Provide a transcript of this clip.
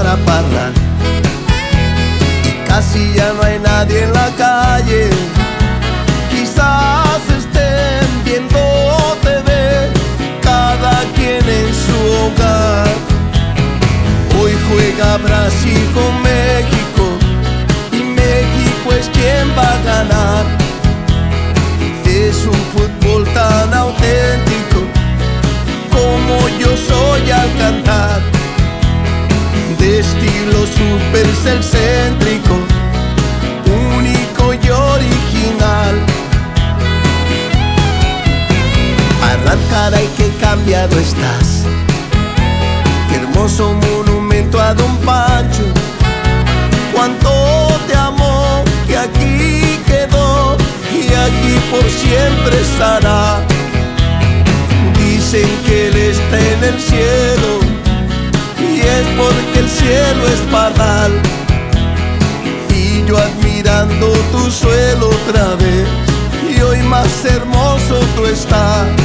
para parlar. Y casi ya no hay nadie en la calle. Quizás estén viendo TV, cada quien en su hogar. Hoy juega Brasil con México y México es quien va a ganar. Es un fútbol tan auténtico como yo soy al cantar, de estilo súper excéntrico, único y original. Arrancar, y qué cambiado estás. Qué hermoso monumento a Don Pancho. Cuánto te amó, que aquí quedó y aquí por siempre estará. Dicen que él está en el cielo y es porque el cielo es parral. Y yo admirando tu suelo otra vez, y hoy más hermoso tú estás.